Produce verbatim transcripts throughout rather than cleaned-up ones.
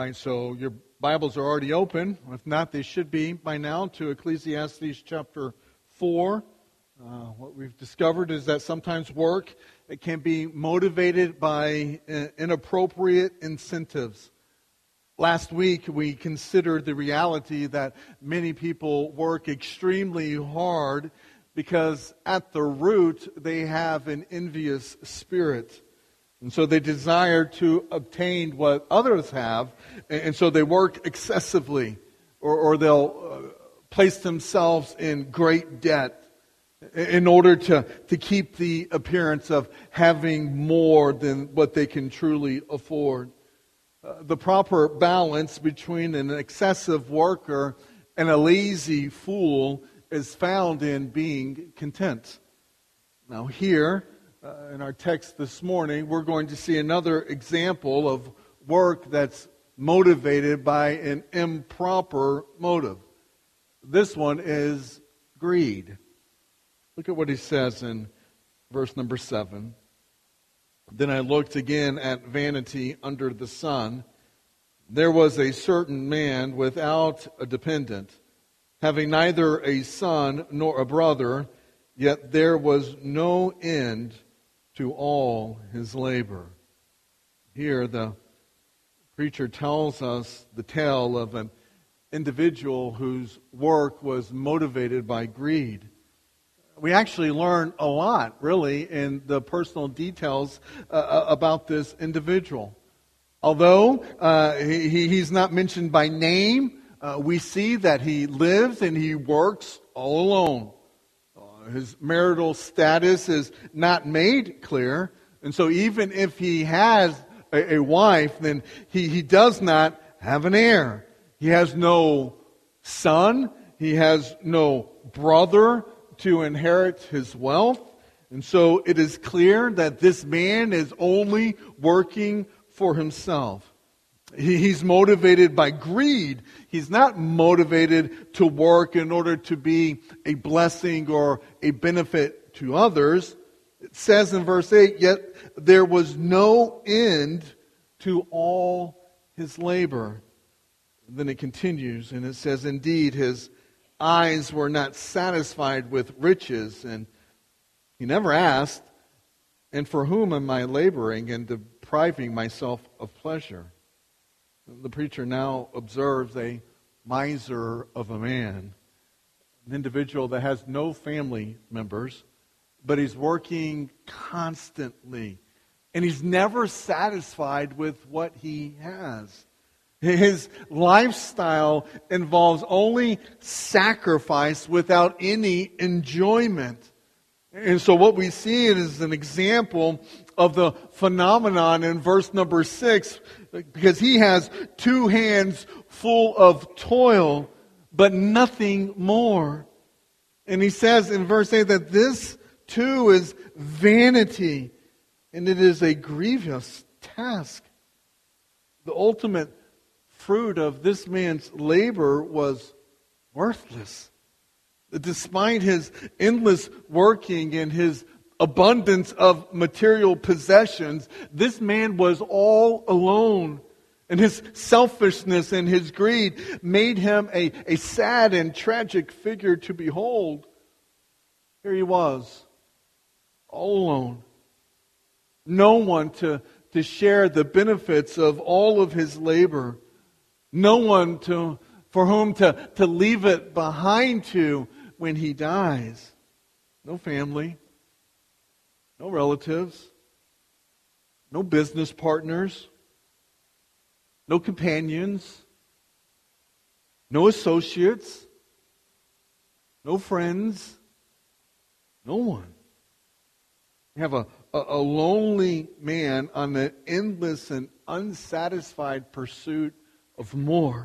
right, so your Bibles are already open. If not, they should be by now to Ecclesiastes chapter four. Uh, what we've discovered is that sometimes work it can be motivated by uh, inappropriate incentives. Last week, we considered the reality that many people work extremely hard because at the root, they have an envious spirit. And so they desire to obtain what others have, and so they work excessively, or, or they'll uh, place themselves in great debt in order to, to keep the appearance of having more than what they can truly afford. Uh, the proper balance between an excessive worker and a lazy fool is found in being content. Now here, Uh, in our text this morning, we're going to see another example of work that's motivated by an improper motive. This one is greed. Look at what he says in verse number seven. Then I looked again at vanity under the sun. There was a certain man without a dependent, having neither a son nor a brother, yet there was no end to all his labor. Here the preacher tells us the tale of an individual whose work was motivated by greed. We actually learn a lot, really, in the personal details uh, about this individual. Although uh, he, he's not mentioned by name, uh, we see that he lives and he works all alone. His marital status is not made clear. And so even if he has a, a wife, then he, he does not have an heir. He has no son. He has no brother to inherit his wealth. And so it is clear that this man is only working for himself. He, he's motivated by greed. He's not motivated to work in order to be a blessing or a benefit to others. It says in verse eight, yet there was no end to all his labor. And then it continues and it says, indeed, his eyes were not satisfied with riches, and he never asked, and for whom am I laboring and depriving myself of pleasure? The preacher now observes a miser of a man, an individual that has no family members, but he's working constantly, and he's never satisfied with what he has. His lifestyle involves only sacrifice without any enjoyment. And so what we see is an example of the phenomenon in verse number six, because he has two hands full of toil, but nothing more. And he says in verse eight that this too is vanity, and it is a grievous task. The ultimate fruit of this man's labor was worthless. Despite his endless working and his abundance of material possessions, this man was all alone. And his selfishness and his greed made him a, a sad and tragic figure to behold. Here he was, all alone. No one to, to share the benefits of all of his labor. No one to for whom to, to leave it behind to when he dies. No family. No relatives. No business partners. No companions. No associates. No friends. No one. You have a, a, a lonely man on an endless and unsatisfied pursuit of more.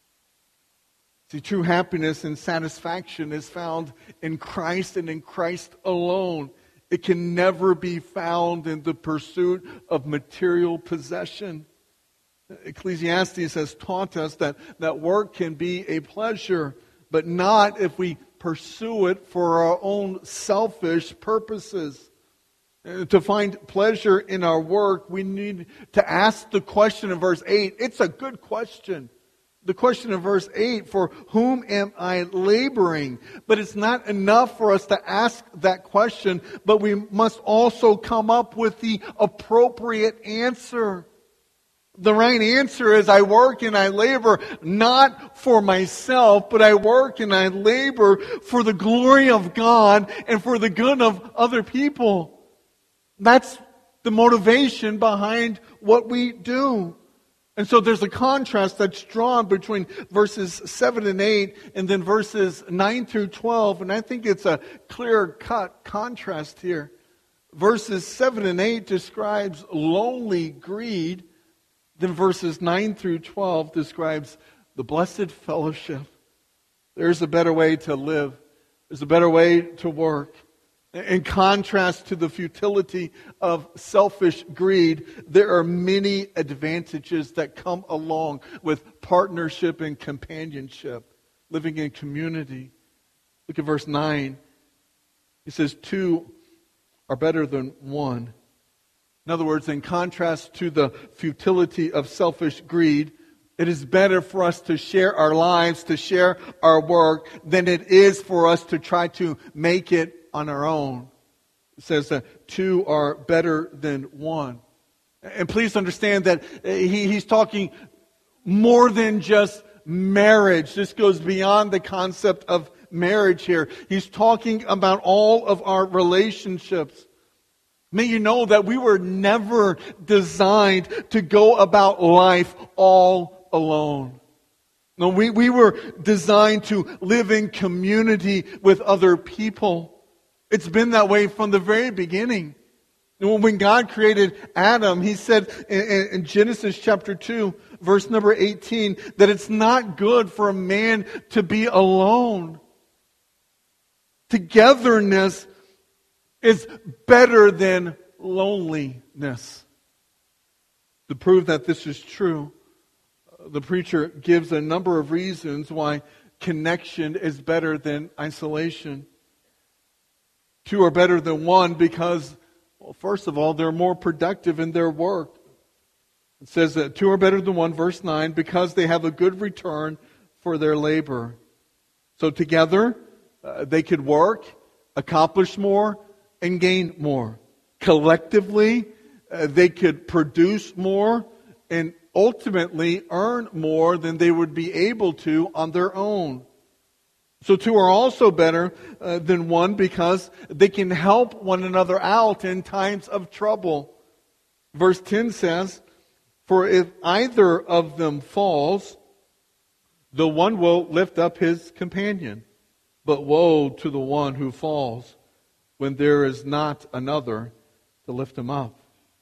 See, true happiness and satisfaction is found in Christ and in Christ alone. It can never be found in the pursuit of material possession. Ecclesiastes has taught us that, that work can be a pleasure, but not if we pursue it for our own selfish purposes. To find pleasure in our work, we need to ask the question in verse eight. It's a good question. The question in verse eight, for whom am I laboring? But it's not enough for us to ask that question, but we must also come up with the appropriate answer. The right answer is, I work and I labor not for myself, but I work and I labor for the glory of God and for the good of other people. That's the motivation behind what we do. And so there's a contrast that's drawn between verses seven and eight and then verses nine through twelve. And I think it's a clear-cut contrast here. Verses seven and eight describes lowly greed. Then verses nine through twelve describes the blessed fellowship. There's a better way to live. There's a better way to work. In contrast to the futility of selfish greed, there are many advantages that come along with partnership and companionship, living in community. Look at verse nine. He says, two are better than one. In other words, in contrast to the futility of selfish greed, it is better for us to share our lives, to share our work, than it is for us to try to make it on our own. It says that two are better than one. And please understand that he, he's talking more than just marriage. This goes beyond the concept of marriage here. He's talking about all of our relationships. May you know that we were never designed to go about life all alone. No, we, we were designed to live in community with other people. It's been that way from the very beginning. When God created Adam, He said in, in Genesis chapter two, verse number eighteen, that it's not good for a man to be alone. Togetherness is better than loneliness. To prove that this is true, the preacher gives a number of reasons why connection is better than isolation. Two are better than one because, well, first of all, they're more productive in their work. It says that two are better than one, verse nine, because they have a good return for their labor. So together, uh, they could work, accomplish more, and gain more. Collectively, uh, they could produce more and ultimately earn more than they would be able to on their own. So two are also better uh, than one because they can help one another out in times of trouble. Verse ten says, for if either of them falls, the one will lift up his companion. But woe to the one who falls when there is not another to lift him up.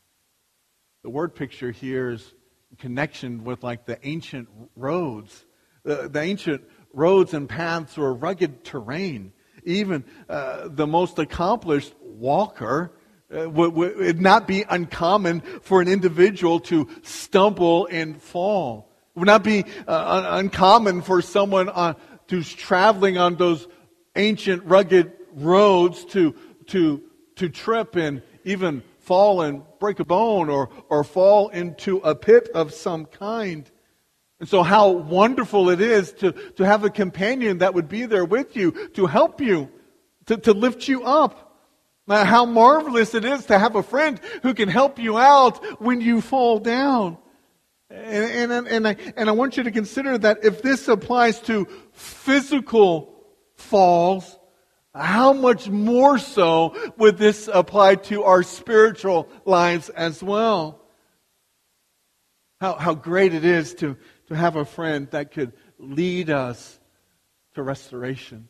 The word picture here is in connection with like the ancient roads. The, the ancient roads and paths were rugged terrain. Even uh, the most accomplished walker uh, would, would not be uncommon for an individual to stumble and fall. It would not be uh, un- uncommon for someone uh, who's traveling on those ancient rugged roads to to to trip and even fall and break a bone or or fall into a pit of some kind. And so how wonderful it is to, to have a companion that would be there with you, to help you, to, to lift you up. Now, how marvelous it is to have a friend who can help you out when you fall down. And, and, and, I, and I want you to consider that if this applies to physical falls, how much more so would this apply to our spiritual lives as well? How, how great it is to To have a friend that could lead us to restoration.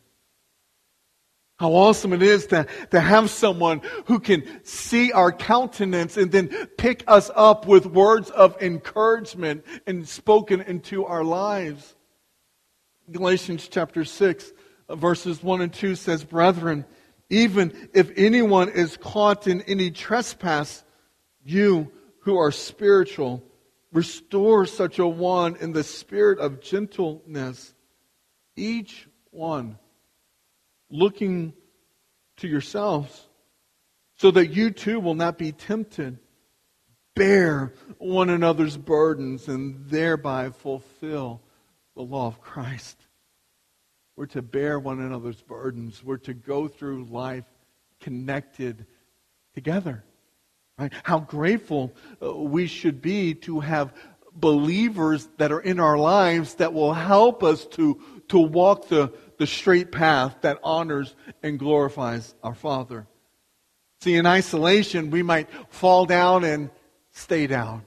How awesome it is to, to have someone who can see our countenance and then pick us up with words of encouragement and spoken into our lives. Galatians chapter six, verses one and two says, brethren, even if anyone is caught in any trespass, you who are spiritual, restore such a one in the spirit of gentleness, each one looking to yourselves so that you too will not be tempted. Bear one another's burdens and thereby fulfill the law of Christ. We're to bear one another's burdens. We're to go through life connected together. Right? How grateful we should be to have believers that are in our lives that will help us to, to walk the, the straight path that honors and glorifies our Father. See, in isolation, we might fall down and stay down.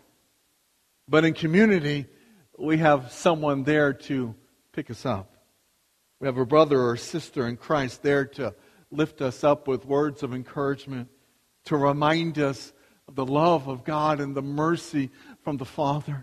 But in community, we have someone there to pick us up. We have a brother or sister in Christ there to lift us up with words of encouragement, to remind us of the love of God and the mercy from the Father.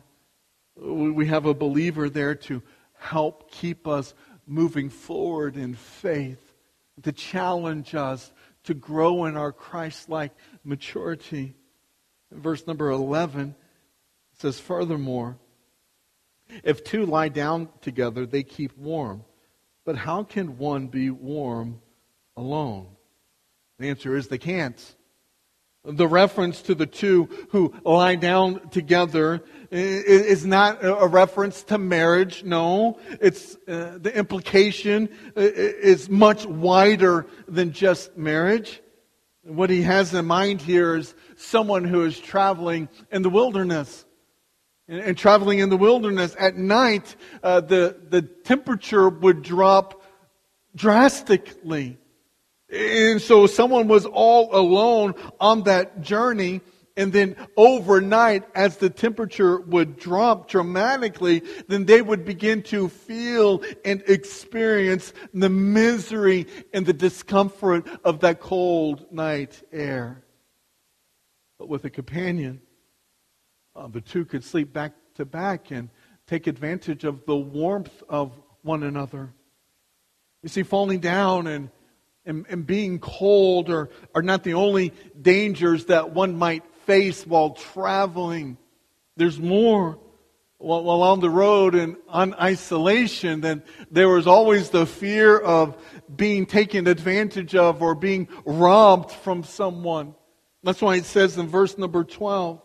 We have a believer there to help keep us moving forward in faith, to challenge us to grow in our Christ-like maturity. In verse number eleven, it says, furthermore, if two lie down together, they keep warm. But how can one be warm alone? The answer is they can't. The reference to the two who lie down together is not a reference to marriage. No, it's uh, the implication is much wider than just marriage. What he has in mind here is someone who is traveling in the wilderness. And, and traveling in the wilderness at night, uh, the, the temperature would drop drastically. And so someone was all alone on that journey, and then overnight, as the temperature would drop dramatically, then they would begin to feel and experience the misery and the discomfort of that cold night air. But with a companion, uh, the two could sleep back to back and take advantage of the warmth of one another. You see, falling down and And, and being cold are, are not the only dangers that one might face while traveling. There's more. While, while on the road and on isolation, then there was always the fear of being taken advantage of or being robbed from someone. That's why it says in verse number twelve,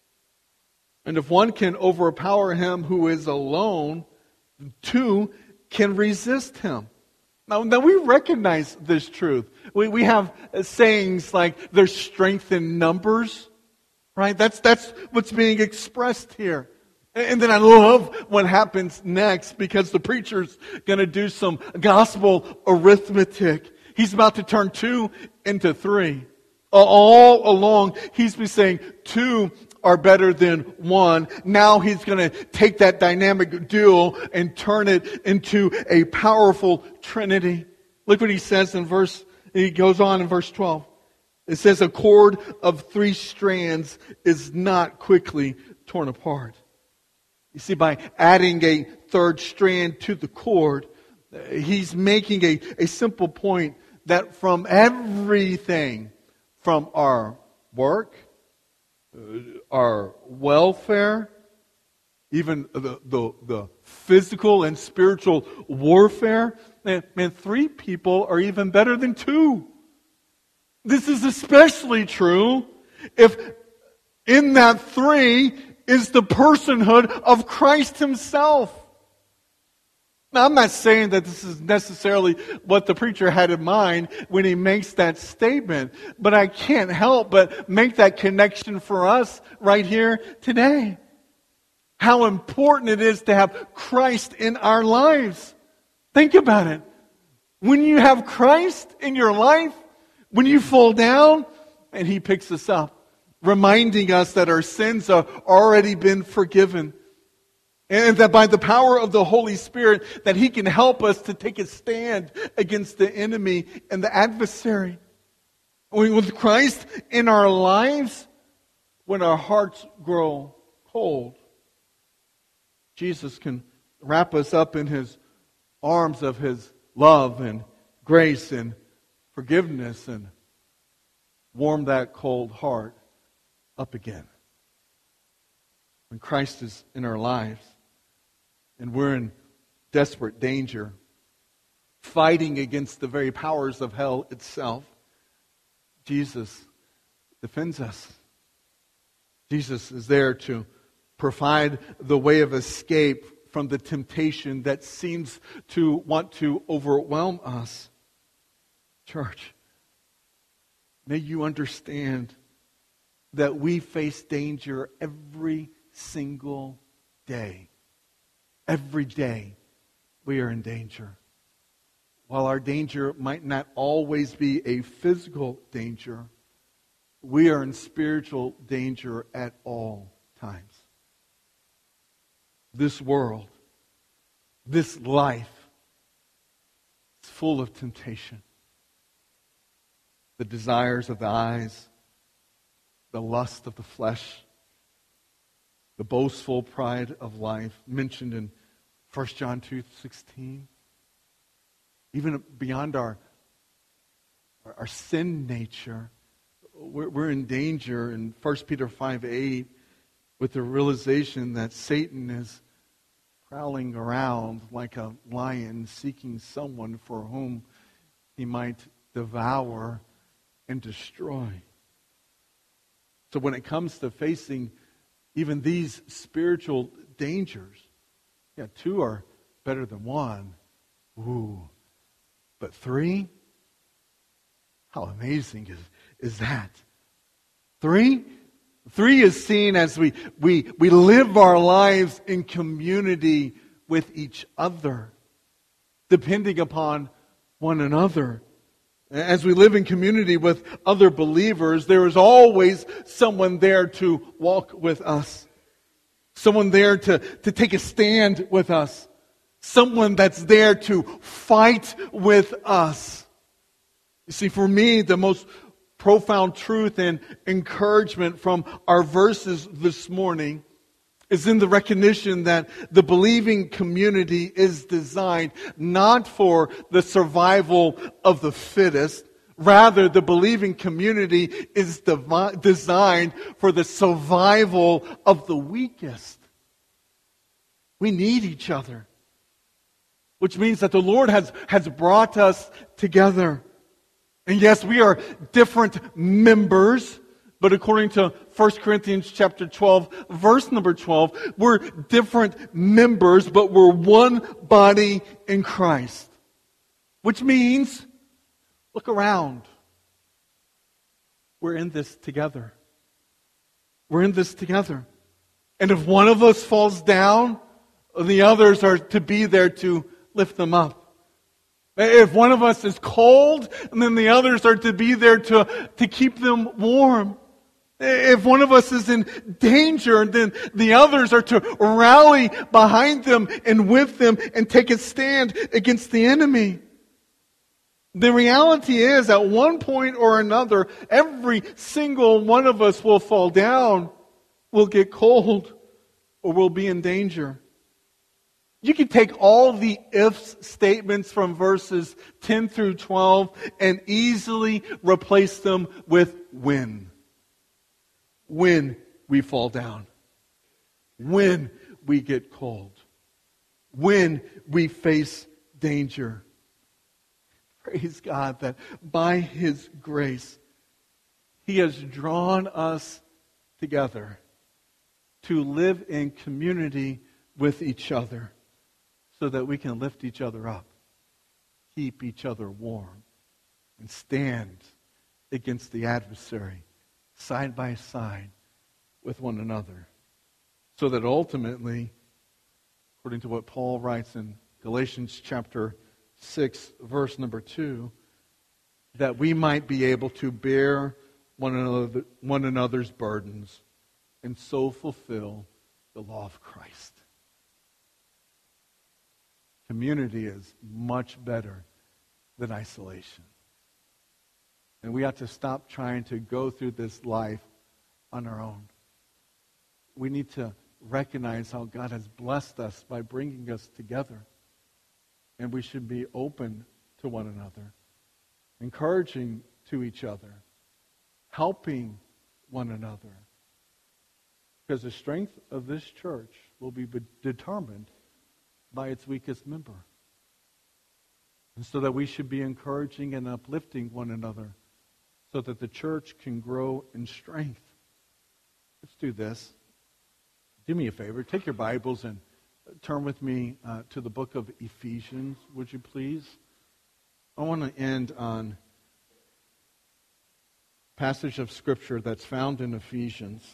and if one can overpower him who is alone, two can resist him. Now, now we recognize this truth. We we have sayings like there's strength in numbers, right? That's that's what's being expressed here. And then I love what happens next, because the preacher's going to do some gospel arithmetic. He's about to turn two into three. All along, he's been saying two are better than one. Now he's going to take that dynamic duo and turn it into a powerful trinity. Look what he says in verse, he goes on in verse twelve. It says, a cord of three strands is not quickly torn apart. You see, by adding a third strand to the cord, he's making a, a simple point that from everything, from our work, our welfare, even the, the, the physical and spiritual warfare, man, man, three people are even better than two. This is especially true if in that three is the personhood of Christ Himself. Now, I'm not saying that this is necessarily what the preacher had in mind when he makes that statement, but I can't help but make that connection for us right here today. How important it is to have Christ in our lives. Think about it. When you have Christ in your life, when you fall down, and He picks us up, reminding us that our sins have already been forgiven. And that by the power of the Holy Spirit, that He can help us to take a stand against the enemy and the adversary. With Christ in our lives, when our hearts grow cold, Jesus can wrap us up in His arms of His love and grace and forgiveness and warm that cold heart up again. When Christ is in our lives, and we're in desperate danger, fighting against the very powers of hell itself, Jesus defends us. Jesus is there to provide the way of escape from the temptation that seems to want to overwhelm us. Church, may you understand that we face danger every single day. Every day we are in danger. While our danger might not always be a physical danger, we are in spiritual danger at all times. This world, this life, is full of temptation. The desires of the eyes, the lust of the flesh, the boastful pride of life, mentioned in First John two sixteen. Even beyond our, our sin nature, we're, we're in danger in First Peter five eight with the realization that Satan is prowling around like a lion seeking someone for whom he might devour and destroy. So when it comes to facing even these spiritual dangers, yeah, two are better than one. Ooh. But three? How amazing is, is that? Three? Three is seen as we, we, we live our lives in community with each other, depending upon one another. As we live in community with other believers, there is always someone there to walk with us. Someone there to, to take a stand with us. Someone that's there to fight with us. You see, for me, the most profound truth and encouragement from our verses this morning is in the recognition that the believing community is designed not for the survival of the fittest. Rather, the believing community is devi- designed for the survival of the weakest. We need each other. Which means that the Lord has, has brought us together. And yes, we are different members. But according to First Corinthians chapter twelve, verse number twelve, we're different members, but we're one body in Christ. Which means, look around. We're in this together. We're in this together. And if one of us falls down, the others are to be there to lift them up. If one of us is cold, and then the others are to be there to, to keep them warm. If one of us is in danger, then the others are to rally behind them and with them and take a stand against the enemy. The reality is, at one point or another, every single one of us will fall down, will get cold, or will be in danger. You can take all the ifs statements from verses ten through twelve and easily replace them with when. When we fall down. When we get cold. When we face danger. Praise God that by His grace, He has drawn us together to live in community with each other so that we can lift each other up, keep each other warm, and stand against the adversary side by side with one another. So that ultimately, according to what Paul writes in Galatians chapter six, verse number two, that we might be able to bear one another, one another's burdens and so fulfill the law of Christ. Community is much better than isolation. And we have to stop trying to go through this life on our own. We need to recognize how God has blessed us by bringing us together. And we should be open to one another, encouraging to each other, helping one another. Because the strength of this church will be determined by its weakest member. And so that we should be encouraging and uplifting one another so that the church can grow in strength. Let's do this. Do me a favor. Take your Bibles and turn with me uh, to the book of Ephesians, would you please? I want to end on a passage of Scripture that's found in Ephesians.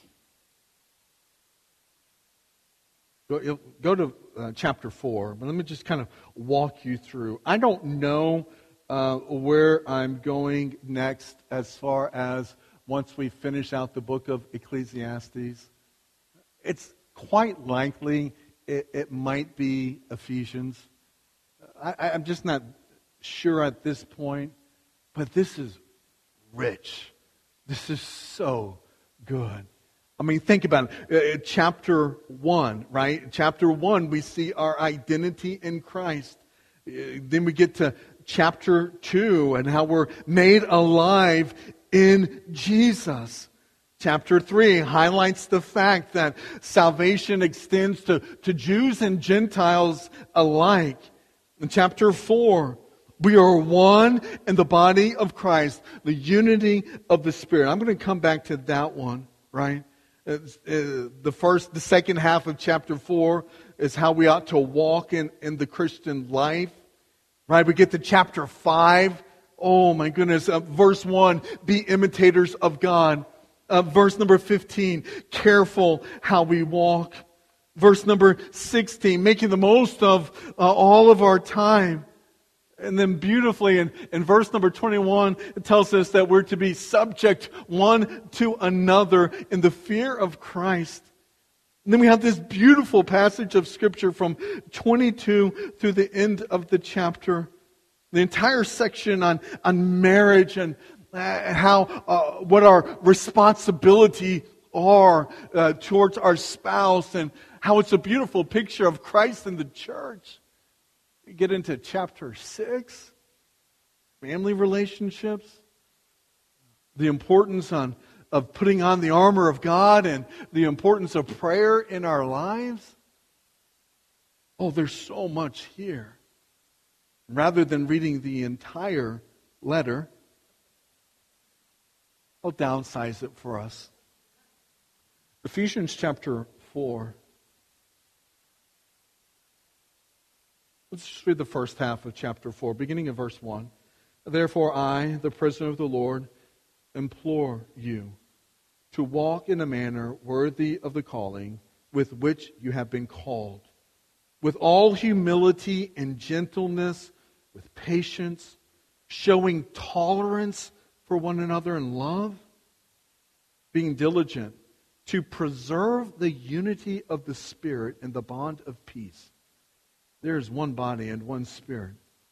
Go, go to uh, chapter four, but let me just kind of walk you through. I don't know uh, where I'm going next as far as once we finish out the book of Ecclesiastes. It's quite likely it, it might be Ephesians. I, I'm just not sure at this point, but this is rich. This is so good. I mean, think about it. Uh, chapter one, right? Chapter one, we see our identity in Christ. Uh, then we get to chapter two and how we're made alive in Jesus. Chapter three highlights the fact that salvation extends to, to Jews and Gentiles alike. In chapter four, we are one in the body of Christ, the unity of the Spirit. I'm going to come back to that one, right? Uh, the first, the second half of chapter four is how we ought to walk in, in the Christian life, right? We get to chapter five. Oh my goodness. Uh, verse one, be imitators of God. Uh, verse number fifteen, careful how we walk. Verse number sixteen, making the most of uh, all of our time. And then beautifully in, in verse number twenty-one, it tells us that we're to be subject one to another in the fear of Christ. And then we have this beautiful passage of Scripture from twenty-two through the end of the chapter. The entire section on, on marriage and uh, how, uh, what our responsibility are uh, towards our spouse, and how it's a beautiful picture of Christ in the church. We get into chapter six, family relationships, the importance on, of putting on the armor of God, and the importance of prayer in our lives. Oh, there's so much here. Rather than reading the entire letter, I'll downsize it for us. Ephesians chapter four. Let's just read the first half of chapter four, beginning of verse one. Therefore I, the prisoner of the Lord, implore you to walk in a manner worthy of the calling with which you have been called, with all humility and gentleness, with patience, showing tolerance for one another in love, being diligent to preserve the unity of the Spirit in the bond of peace. There is one body and one Spirit,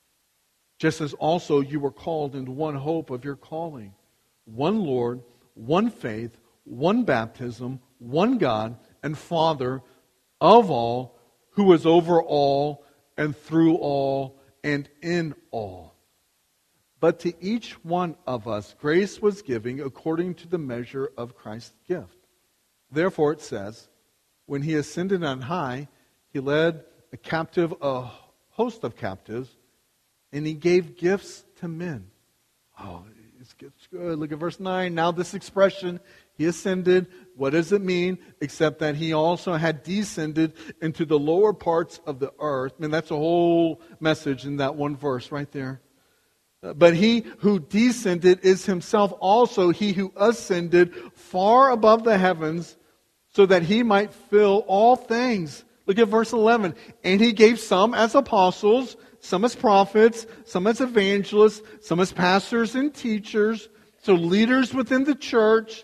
just as also you were called into one hope of your calling, one Lord, one faith, one baptism, one God and Father of all, who is over all and through all and in all. But to each one of us grace was given according to the measure of Christ's gift. Therefore it says, when he ascended on high, he led a captive a host of captives, and he gave gifts to men. Oh, it's good. Look at verse nine. Now this expression, he ascended, what does it mean? Except that he also had descended into the lower parts of the earth. I mean, that's a whole message in that one verse right there. But he who descended is himself also he who ascended far above the heavens, so that he might fill all things. Look at verse eleven. And he gave some as apostles, some as prophets, some as evangelists, some as pastors and teachers, so leaders within the church,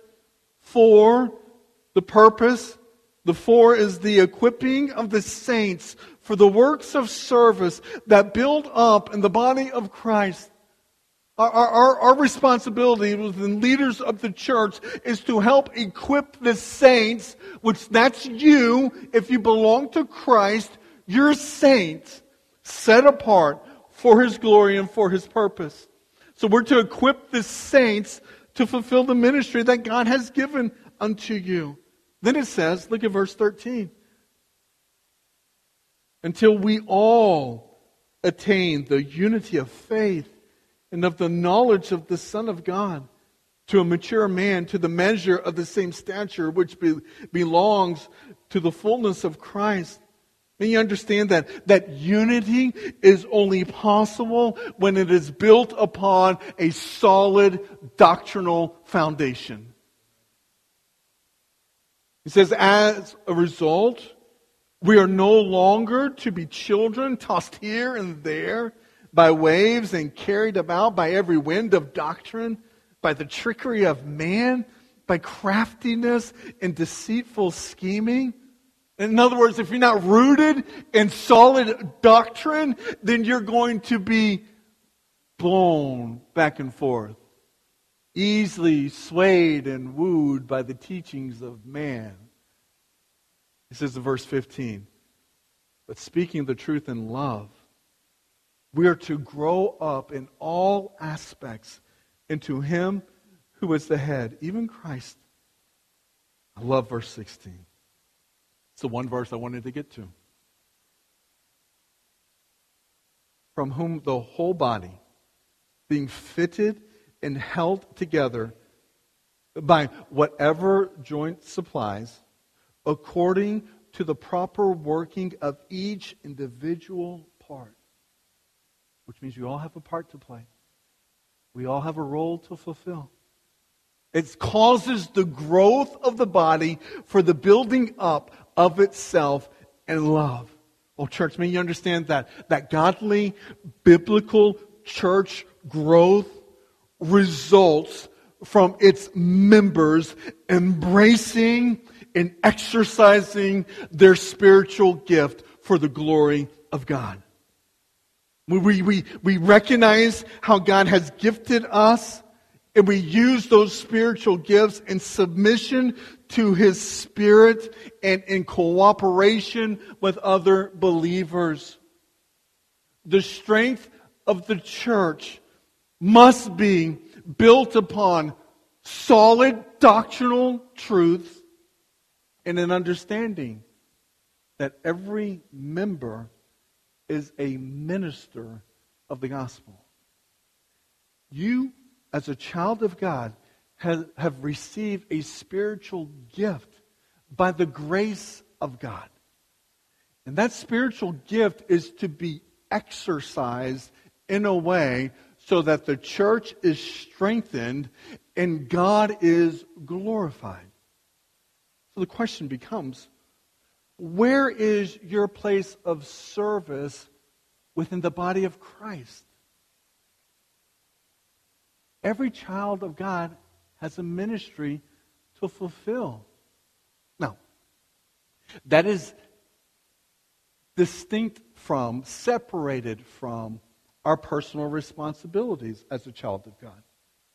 for the purpose. The for is the equipping of the saints for the works of service that build up in the body of Christ. Our, our, our responsibility within leaders of the church is to help equip the saints, which that's you. If you belong to Christ, you're saints, set apart for His glory and for His purpose. So we're to equip the saints to fulfill the ministry that God has given unto you. Then it says, look at verse thirteen. Until we all attain the unity of faith and of the knowledge of the Son of God, to a mature man, to the measure of the same stature which be, belongs to the fullness of Christ. And you understand that, that unity is only possible when it is built upon a solid doctrinal foundation. He says, as a result, we are no longer to be children tossed here and there by waves and carried about by every wind of doctrine, by the trickery of man, by craftiness and deceitful scheming. In other words, if you're not rooted in solid doctrine, then you're going to be blown back and forth, easily swayed and wooed by the teachings of man. He says in verse fifteen, but speaking the truth in love, we are to grow up in all aspects into Him who is the head, even Christ. I love verse sixteen. It's the one verse I wanted to get to. From whom the whole body, being fitted and held together by whatever joint supplies, according to the proper working of each individual part. Which means we all have a part to play. We all have a role to fulfill. It causes the growth of the body for the building up of itself in love. Oh, church, may you understand that, that godly, biblical church growth results from its members embracing and exercising their spiritual gift for the glory of God. We, we, we recognize how God has gifted us, and we use those spiritual gifts in submission to His Spirit and in cooperation with other believers. The strength of the church must be built upon solid doctrinal truth and an understanding that every member is a minister of the gospel. You, as a child of God, have, have received a spiritual gift by the grace of God. And that spiritual gift is to be exercised in a way so that the church is strengthened and God is glorified. So the question becomes, where is your place of service within the body of Christ? Every child of God has a ministry to fulfill. Now, that is distinct from, separated from our personal responsibilities as a child of God.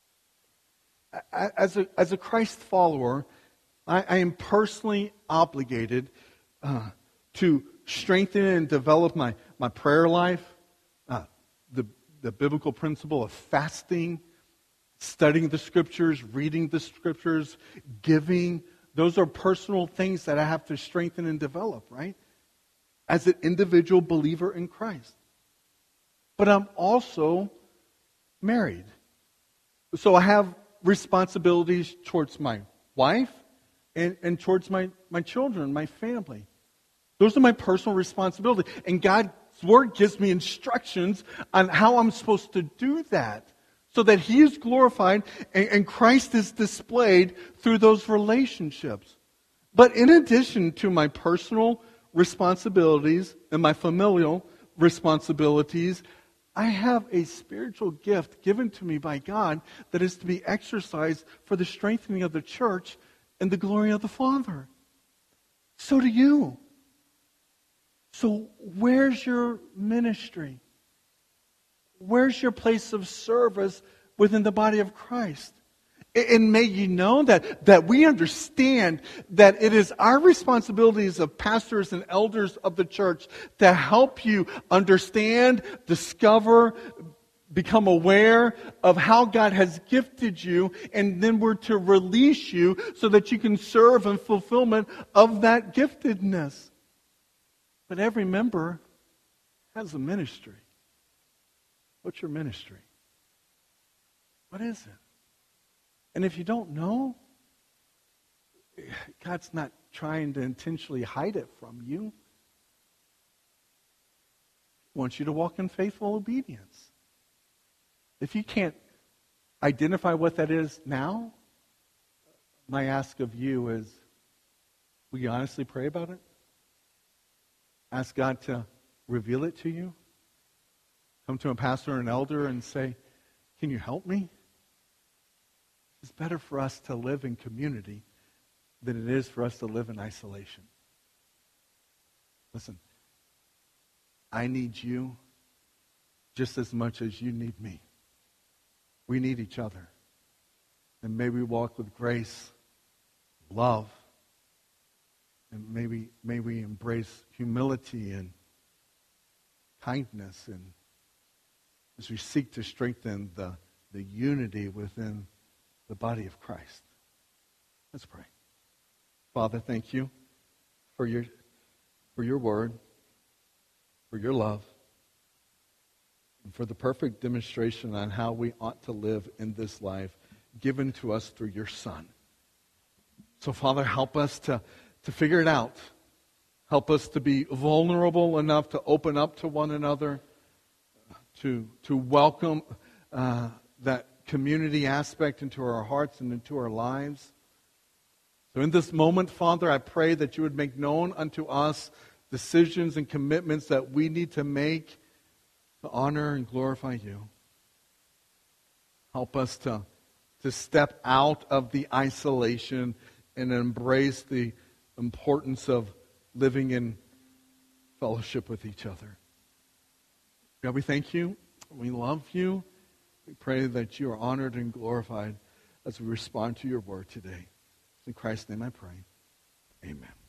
As a, as a Christ follower, I, I am personally obligated uh, to strengthen and develop my, my prayer life, uh, the, the biblical principle of fasting, studying the Scriptures, reading the Scriptures, giving. Those are personal things that I have to strengthen and develop, right? As an individual believer in Christ. But I'm also married. So I have responsibilities towards my wife and, and towards my, my children, my family. Those are my personal responsibilities. And God's Word gives me instructions on how I'm supposed to do that so that He is glorified and, and Christ is displayed through those relationships. But in addition to my personal responsibilities and my familial responsibilities, I have a spiritual gift given to me by God that is to be exercised for the strengthening of the church and the glory of the Father. So do you. So where's your ministry? Where's your place of service within the body of Christ? And may you know that, that we understand that it is our responsibilities of pastors and elders of the church to help you understand, discover, become aware of how God has gifted you, and then we're to release you so that you can serve in fulfillment of that giftedness. But every member has a ministry. What's your ministry? What is it? And if you don't know, God's not trying to intentionally hide it from you. He wants you to walk in faithful obedience. If you can't identify what that is now, my ask of you is, will you honestly pray about it? Ask God to reveal it to you. Come to a pastor or an elder and say, can you help me? It's better for us to live in community than it is for us to live in isolation. Listen, I need you just as much as you need me. We need each other. And may we walk with grace, love, and may we, may we embrace humility and kindness, and as we seek to strengthen the, the unity within the body of Christ. Let's pray. Father, thank you for your, for your word, for your love, and for the perfect demonstration on how we ought to live in this life given to us through your Son. So, Father, help us to, to figure it out. Help us to be vulnerable enough to open up to one another, to, to welcome uh, that community aspect into our hearts and into our lives. So in this moment, Father, I pray that you would make known unto us decisions and commitments that we need to make to honor and glorify you. Help us to, to step out of the isolation and embrace the importance of living in fellowship with each other. God, we thank you. We love you. We pray that you are honored and glorified as we respond to your word today. In Christ's name I pray. Amen.